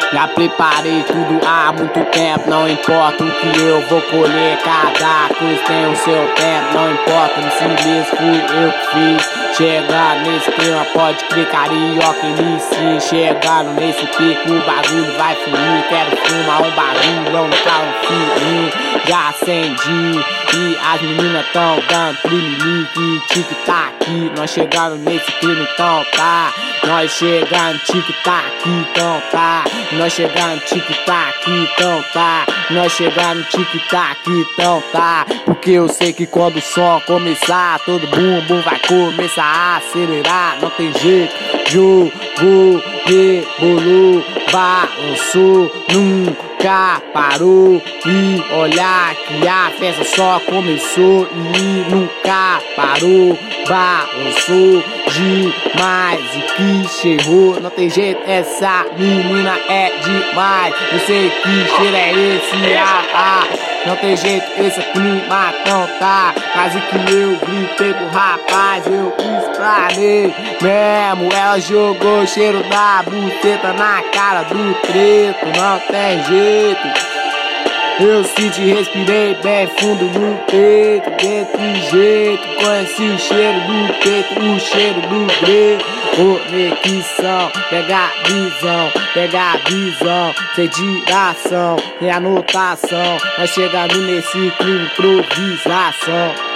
Já preparei tudo há muito tempo, não importa o que eu vou colher, cada coisa tem o seu tempo, não importa se mesmo fui eu que fiz. Chegar nesse clima, pode crer, carioca inicia. Chegando nesse pico, o bagulho vai fluir. Quero fumar um bagulho, não tá um fio. Já acendi e as meninas tão dando trimelique, tic-tac. Nós chegando nesse clima, então tá. Nós chegando tic-tac, então tá. Nós chegando tic-tac, então tá. Nós chegando tic-tac, então tá. Porque eu sei que quando o som começar, todo bumbum vai começar a acelerar. Não tem jeito, jogou, rebolou, balançou, nunca parou. E olhar que a festa só começou e nunca parou. Balançou demais e que cheirou. Não tem jeito, essa menina é demais. Eu sei que cheiro é esse, não tem jeito, esse clima não tá. Quase que eu gritei pro rapaz, eu explanei mesmo. Ela jogou o cheiro da buceta na cara do preto. Não tem jeito. Eu senti, respirei bem fundo no peito. Desse jeito, conheci o cheiro do peito, o cheiro do grego. Conexão, pega a visão, sem direção, nem anotação. Nós chegando nesse clima, improvisação.